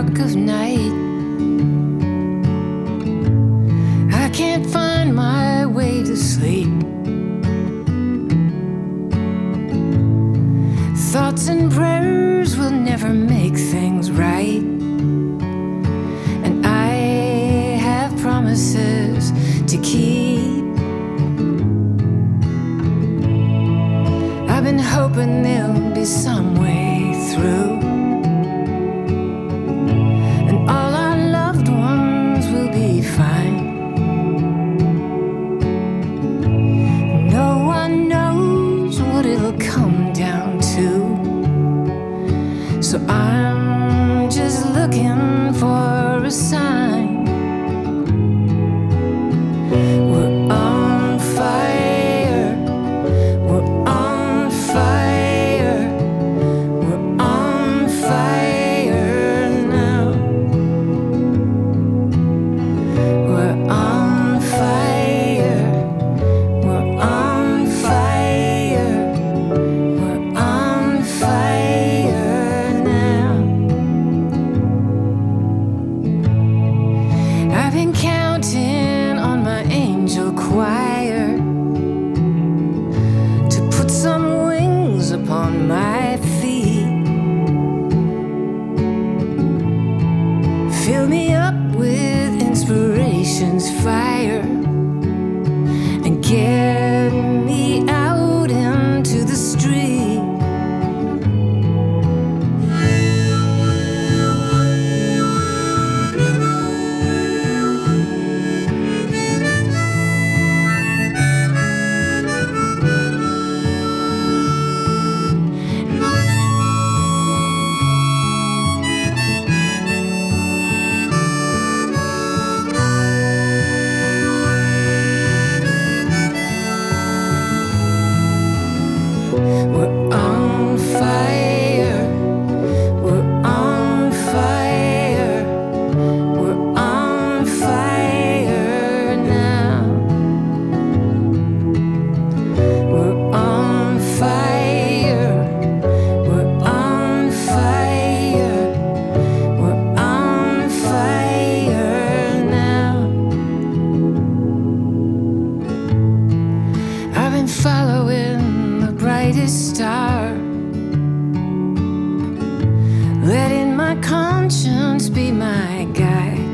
dark of night. I can't find my way to sleep. Thoughts and prayers will never make things right, and I have promises to keep. I've been hoping there'll be some way through, and all our loved ones will be fine. No one knows what it'll come down to, so I'm just looking for a sign. We're on fire, we're on fire, we're on fire now. We're on fire, we're on fire, we're on fire now. I've been counting on my angel choir to put some wings upon my feet. Fill me up with inspiration's fire and get me out into the street. We're on fire, we're on fire, we're on fire now. We're on fire, we're on fire, we're on fire now. I've been following the brightest star, letting my conscience be my guide.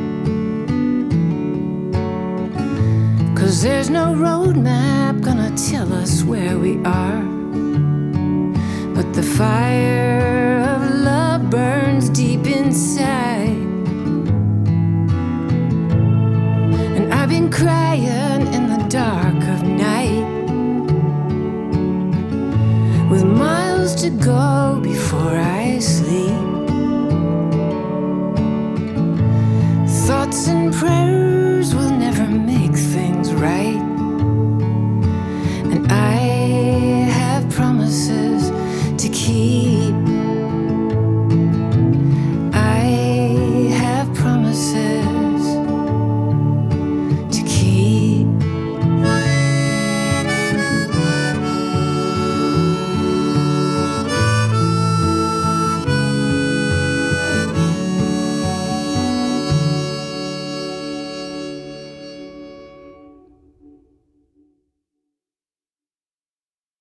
'Cause there's no roadmap gonna tell us where we are, but the fire of love burns